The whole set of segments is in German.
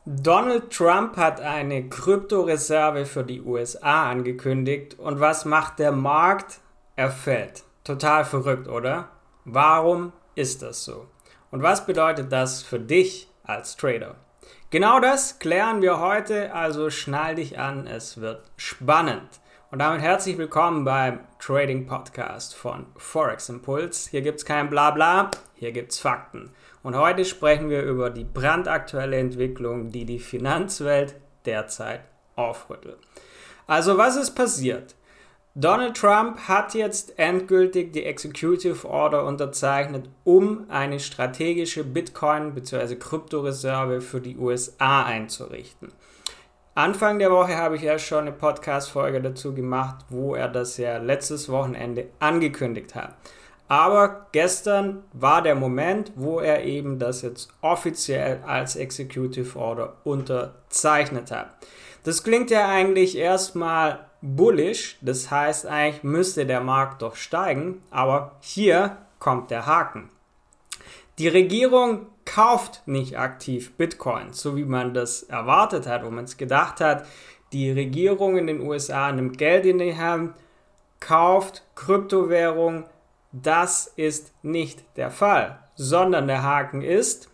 Donald Trump hat eine Kryptoreserve für die USA angekündigt und was macht der Markt? Er fällt. Total verrückt, oder? Warum ist das so? Und was bedeutet das für dich als Trader? Genau das klären wir heute, also schnall dich an, es wird spannend. Und damit herzlich willkommen beim Trading Podcast von Forex Impuls. Hier gibt's kein Blabla, hier gibt's Fakten. Und heute sprechen wir über die brandaktuelle Entwicklung, die die Finanzwelt derzeit aufrüttelt. Also was ist passiert? Donald Trump hat jetzt endgültig die Executive Order unterzeichnet, um eine strategische Bitcoin- bzw. Kryptoreserve für die USA einzurichten. Anfang der Woche habe ich ja schon eine Podcast-Folge dazu gemacht, wo er das ja letztes Wochenende angekündigt hat. Aber gestern war der Moment, wo er eben das jetzt offiziell als Executive Order unterzeichnet hat. Das klingt ja eigentlich erstmal bullish, das heißt eigentlich müsste der Markt doch steigen, aber hier kommt der Haken. Die Regierung kauft nicht aktiv Bitcoin, so wie man das erwartet hat, wo man es gedacht hat, die Regierung in den USA nimmt Geld in die Hand, kauft Kryptowährung. Das ist nicht der Fall, sondern der Haken ist,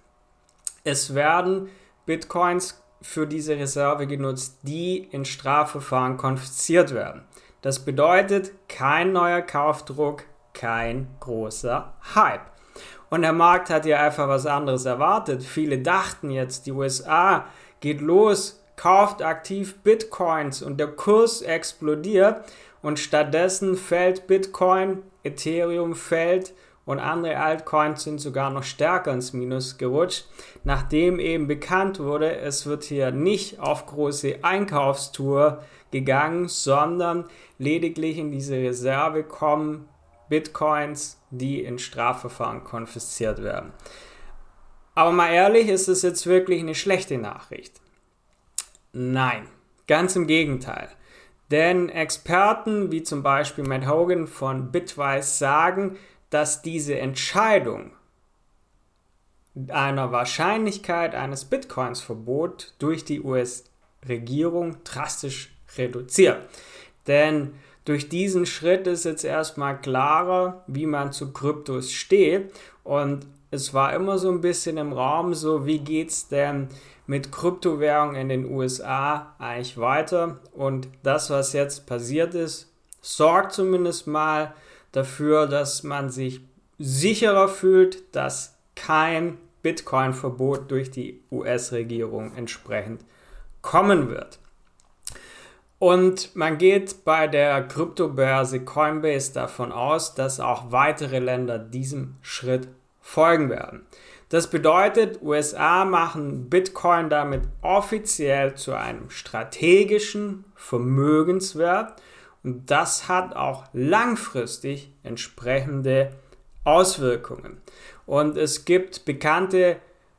es werden Bitcoins für diese Reserve genutzt, die in Strafverfahren konfisziert werden. Das bedeutet kein neuer Kaufdruck, kein großer Hype. Und der Markt hat ja einfach was anderes erwartet. Viele dachten jetzt, die USA geht los, kauft aktiv Bitcoins und der Kurs explodiert und stattdessen fällt Bitcoin, Ethereum fällt und andere Altcoins sind sogar noch stärker ins Minus gerutscht, nachdem eben bekannt wurde, es wird hier nicht auf große Einkaufstour gegangen, sondern lediglich in diese Reserve kommen Bitcoins, die in Strafverfahren konfisziert werden. Aber mal ehrlich, ist es jetzt wirklich eine schlechte Nachricht? Nein, ganz im Gegenteil. Denn Experten wie zum Beispiel Matt Hogan von Bitwise sagen, dass diese Entscheidung einer Wahrscheinlichkeit eines Bitcoins-Verbots durch die US-Regierung drastisch reduziert. Denn durch diesen Schritt ist jetzt erstmal klarer, wie man zu Kryptos steht. Und es war immer so ein bisschen im Raum so, wie geht es denn mit Kryptowährungen in den USA eigentlich weiter? Und das, was jetzt passiert ist, sorgt zumindest mal dafür, dass man sich sicherer fühlt, dass kein Bitcoin-Verbot durch die US-Regierung entsprechend kommen wird. Und man geht bei der Kryptobörse Coinbase davon aus, dass auch weitere Länder diesem Schritt folgen werden. Das bedeutet, USA machen Bitcoin damit offiziell zu einem strategischen Vermögenswert und das hat auch langfristig entsprechende Auswirkungen. Und es gibt bekannte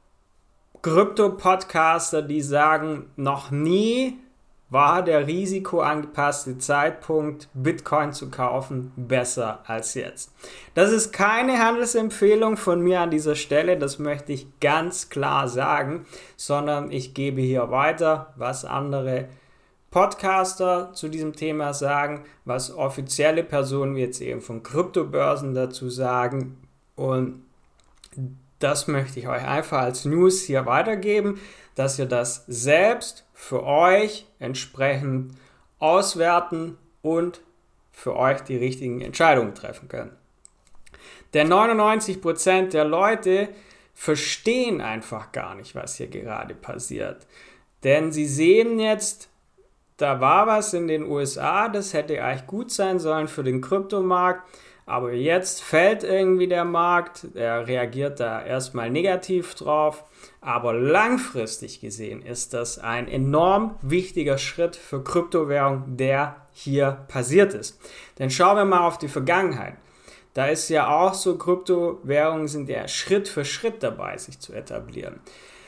Krypto-Podcaster, die sagen, noch nie war der risikoangepasste Zeitpunkt, Bitcoin zu kaufen, besser als jetzt. Das ist keine Handelsempfehlung von mir an dieser Stelle, das möchte ich ganz klar sagen, sondern ich gebe hier weiter, was andere Podcaster zu diesem Thema sagen, was offizielle Personen wie jetzt eben von Kryptobörsen dazu sagen und das möchte ich euch einfach als News hier weitergeben, dass ihr das selbst für euch entsprechend auswerten und für euch die richtigen Entscheidungen treffen könnt. Denn 99% der Leute verstehen einfach gar nicht, was hier gerade passiert. Denn sie sehen jetzt, da war was in den USA, das hätte eigentlich gut sein sollen für den Kryptomarkt, aber jetzt fällt irgendwie der Markt, er reagiert da erstmal negativ drauf, aber langfristig gesehen ist das ein enorm wichtiger Schritt für Kryptowährung, der hier passiert ist. Denn schauen wir mal auf die Vergangenheit. Da ist ja auch so, Kryptowährungen sind ja Schritt für Schritt dabei, sich zu etablieren.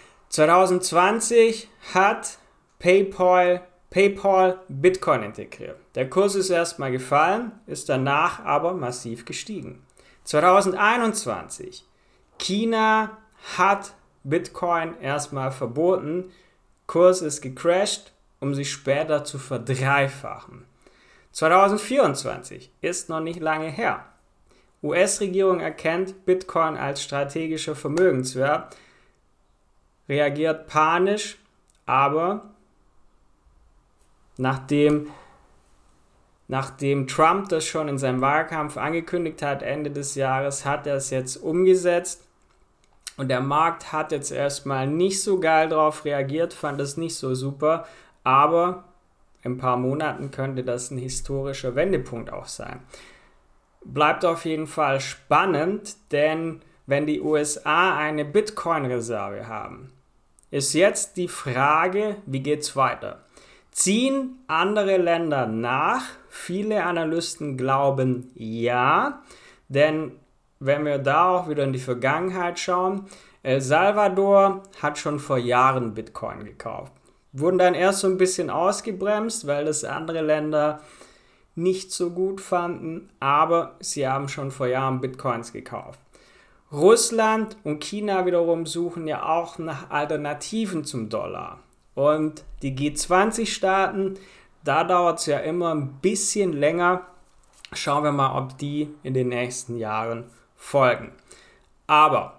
2020 hat PayPal Bitcoin integriert. Der Kurs ist erstmal gefallen, ist danach aber massiv gestiegen. 2021, China hat Bitcoin erstmal verboten, Kurs ist gecrashed, um sich später zu verdreifachen. 2024 ist noch nicht lange her. US-Regierung erkennt Bitcoin als strategischer Vermögenswert, reagiert panisch, aber nachdem Trump das schon in seinem Wahlkampf angekündigt hat, Ende des Jahres, hat er es jetzt umgesetzt und der Markt hat jetzt erstmal nicht so geil drauf reagiert, fand es nicht so super, aber in ein paar Monaten könnte das ein historischer Wendepunkt auch sein. Bleibt auf jeden Fall spannend, denn wenn die USA eine Bitcoin-Reserve haben, ist jetzt die Frage, wie geht's weiter? Ziehen andere Länder nach? Viele Analysten glauben ja, denn wenn wir da auch wieder in die Vergangenheit schauen, El Salvador hat schon vor Jahren Bitcoin gekauft. Wurden dann erst so ein bisschen ausgebremst, weil das andere Länder nicht so gut fanden, aber sie haben schon vor Jahren Bitcoins gekauft. Russland und China wiederum suchen ja auch nach Alternativen zum Dollar. Und die G20-Staaten, da dauert es ja immer ein bisschen länger. Schauen wir mal, ob die in den nächsten Jahren folgen. Aber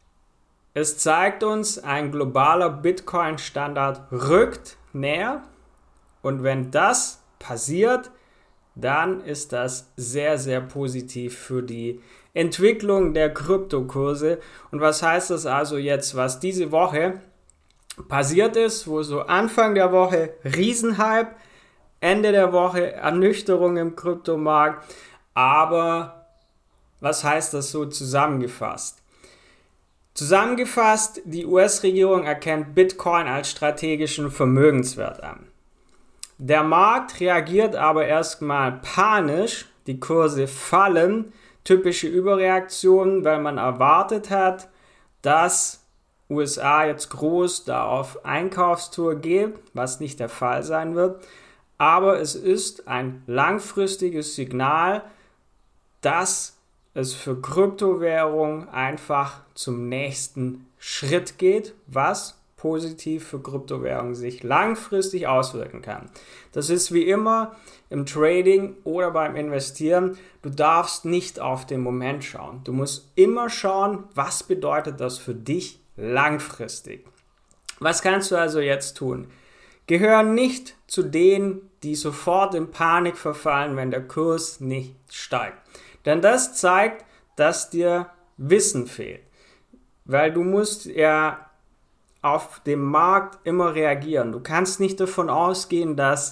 es zeigt uns, ein globaler Bitcoin-Standard rückt näher. Und wenn das passiert, dann ist das sehr, sehr positiv für die Entwicklung der Kryptokurse. Und was heißt das also jetzt, was diese Woche passiert ist, wo so Anfang der Woche Riesenhype, Ende der Woche Ernüchterung im Kryptomarkt. Aber was heißt das so zusammengefasst? Zusammengefasst, die US-Regierung erkennt Bitcoin als strategischen Vermögenswert an. Der Markt reagiert aber erstmal panisch, die Kurse fallen, typische Überreaktionen, weil man erwartet hat, dass USA jetzt groß da auf Einkaufstour geht, was nicht der Fall sein wird. Aber es ist ein langfristiges Signal, dass es für Kryptowährungen einfach zum nächsten Schritt geht, was positiv für Kryptowährungen sich langfristig auswirken kann. Das ist wie immer im Trading oder beim Investieren. Du darfst nicht auf den Moment schauen. Du musst immer schauen, was bedeutet das für dich langfristig. Was kannst du also jetzt tun? Gehör nicht zu denen, die sofort in Panik verfallen, wenn der Kurs nicht steigt. Denn das zeigt, dass dir Wissen fehlt. Weil du musst ja auf dem Markt immer reagieren. Du kannst nicht davon ausgehen, dass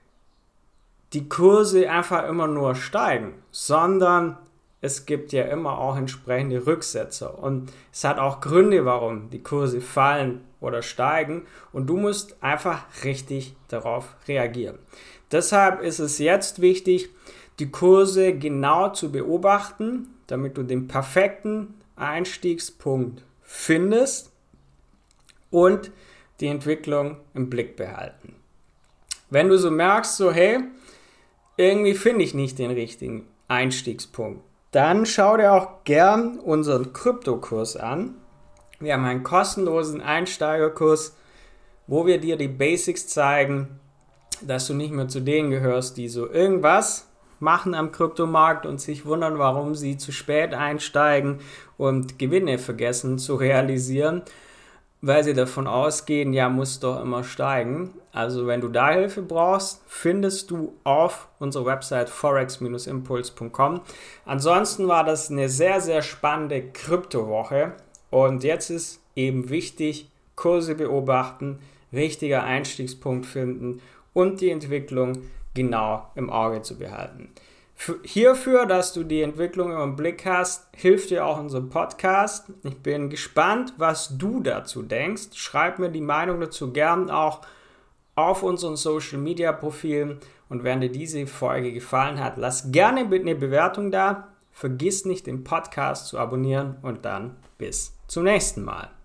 die Kurse einfach immer nur steigen, sondern es gibt ja immer auch entsprechende Rücksetzer. Und es hat auch Gründe, warum die Kurse fallen oder steigen. Und du musst einfach richtig darauf reagieren. Deshalb ist es jetzt wichtig, die Kurse genau zu beobachten, damit du den perfekten Einstiegspunkt findest und die Entwicklung im Blick behalten. Wenn du so merkst, so hey, irgendwie finde ich nicht den richtigen Einstiegspunkt, dann schau dir auch gern unseren Kryptokurs an. Wir haben einen kostenlosen Einsteigerkurs, wo wir dir die Basics zeigen, dass du nicht mehr zu denen gehörst, die so irgendwas machen am Kryptomarkt und sich wundern, warum sie zu spät einsteigen und Gewinne vergessen zu realisieren, weil sie davon ausgehen, ja, muss doch immer steigen. Also wenn du da Hilfe brauchst, findest du auf unserer Website forex-impuls.com. Ansonsten war das eine sehr, sehr spannende Kryptowoche und jetzt ist eben wichtig, Kurse beobachten, richtiger Einstiegspunkt finden und die Entwicklung genau im Auge zu behalten. Hierfür, dass du die Entwicklung im Blick hast, hilft dir auch unser Podcast. Ich bin gespannt, was du dazu denkst. Schreib mir die Meinung dazu gern auch auf unseren Social Media Profilen. Und wenn dir diese Folge gefallen hat, lass gerne eine Bewertung da. Vergiss nicht, den Podcast zu abonnieren und dann bis zum nächsten Mal.